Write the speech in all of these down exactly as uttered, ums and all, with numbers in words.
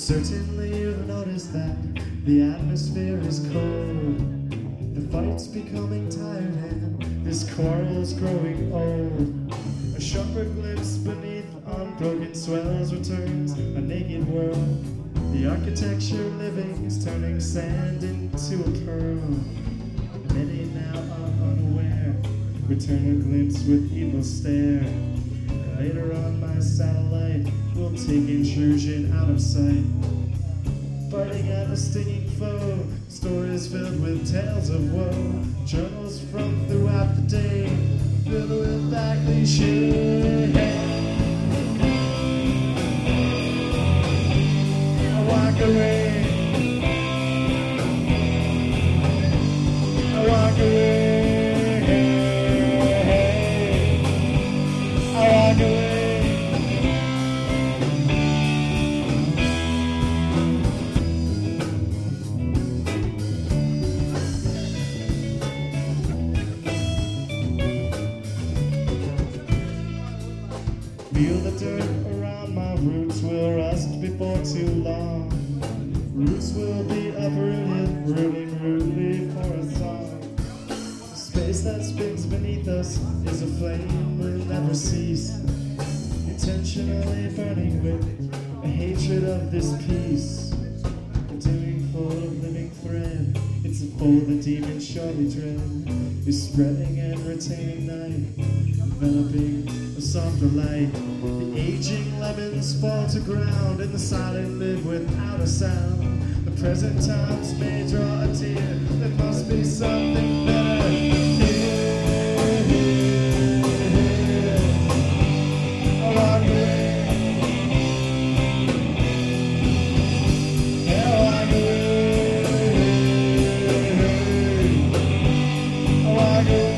Certainly you've noticed that the atmosphere is cold. The fight's becoming tired and this quarrel's growing old. A sharper glimpse beneath unbroken swells returns a naked world. The architecture living is turning sand into a pearl. Many now are unaware, return a glimpse with evil stare. Later on my satellite will take intrusion out of sight. Fighting at a stinging foe, stories filled with tales of woe. Journals from throughout the day, filled with that cliché. I walk away, I walk away. Feel the dirt around my roots will rust before too long. Roots will be uprooted, rooting rudely for a song. The space that spins beneath us is a flame will never cease, intentionally burning with a hatred of this peace. A doing full of living thread, it's a fold the demons surely dread, is spreading and retaining night, enveloping a softer light. The aging lemons fall to ground, and the silent live without a sound. The present times may draw a tear, there must be something better here. I walk away, I walk away, I walk away.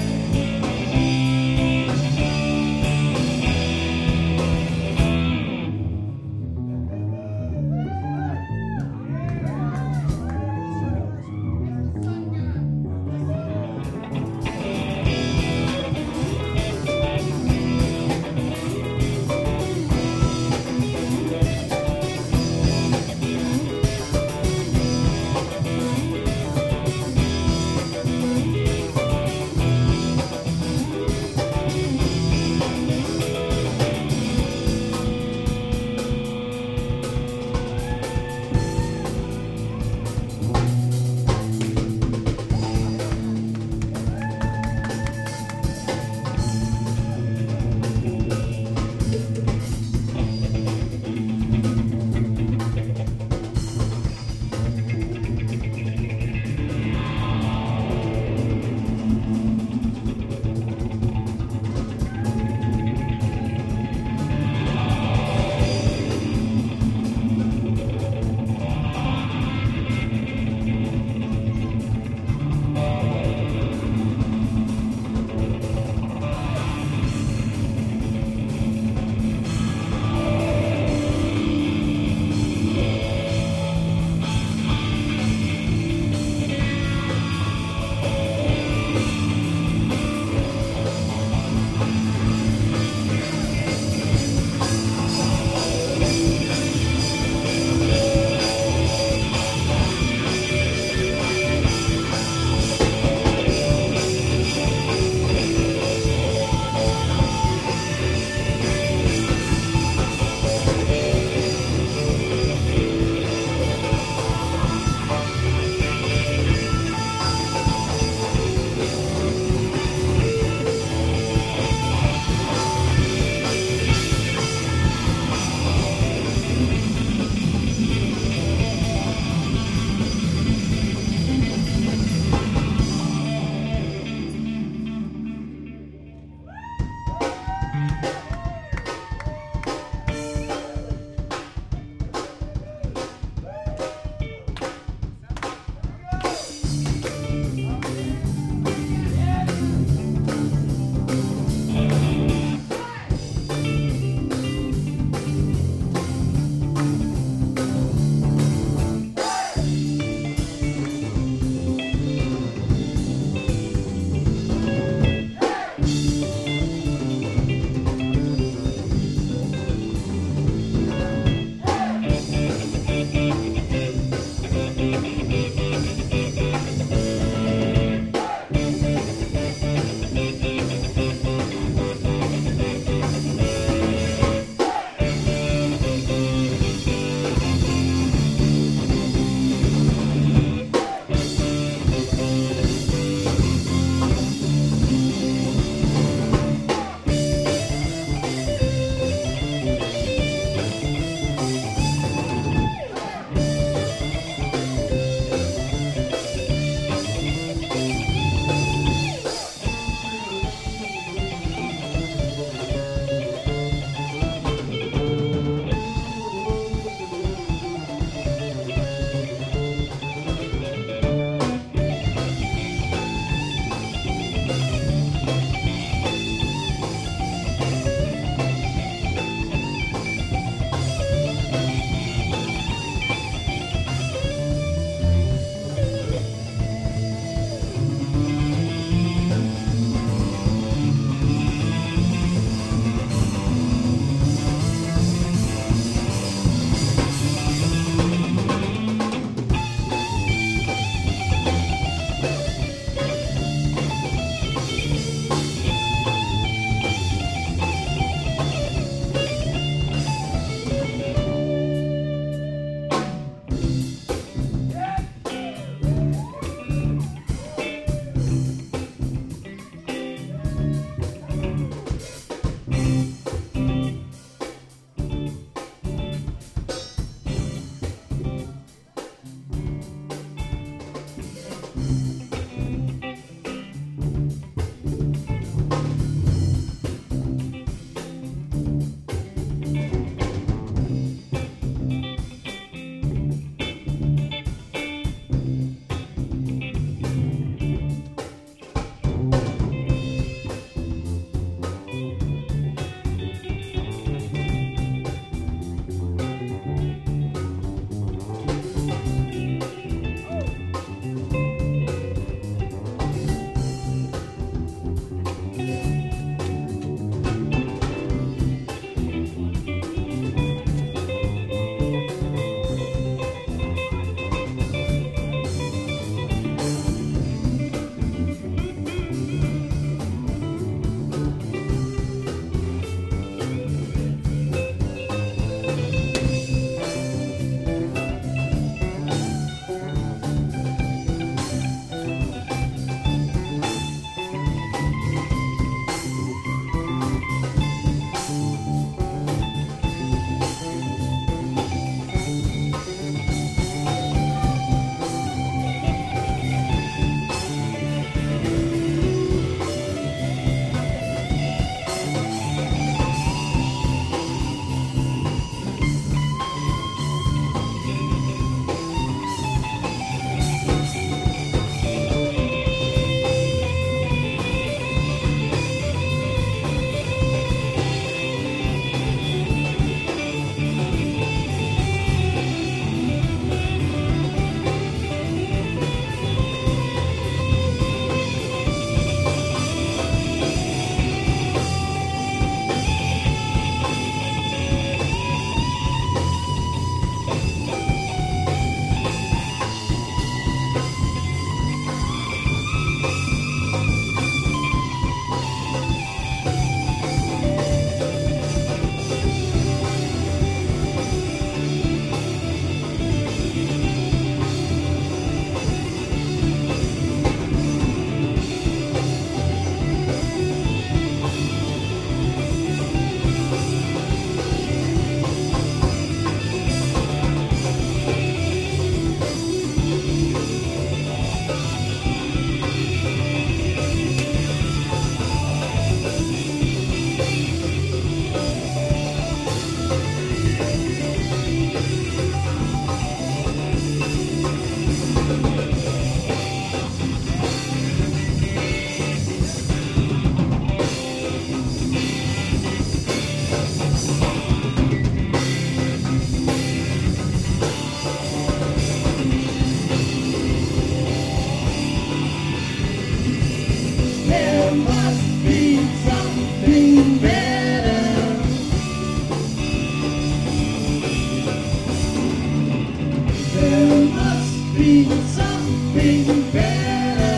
something better.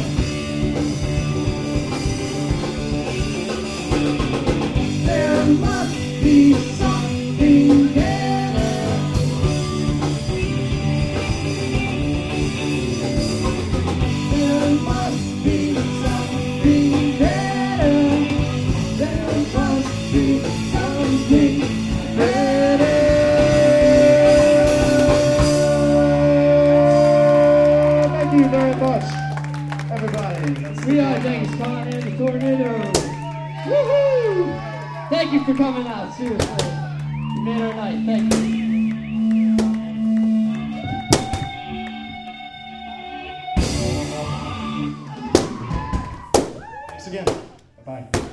There must be something better. There must be something better. There must be something better. Thank you very much, everybody. We are thanks, Con and the Tornado. Woohoo! Thank you for coming out, seriously. You made our night. Thank you. Thanks again. Bye-bye.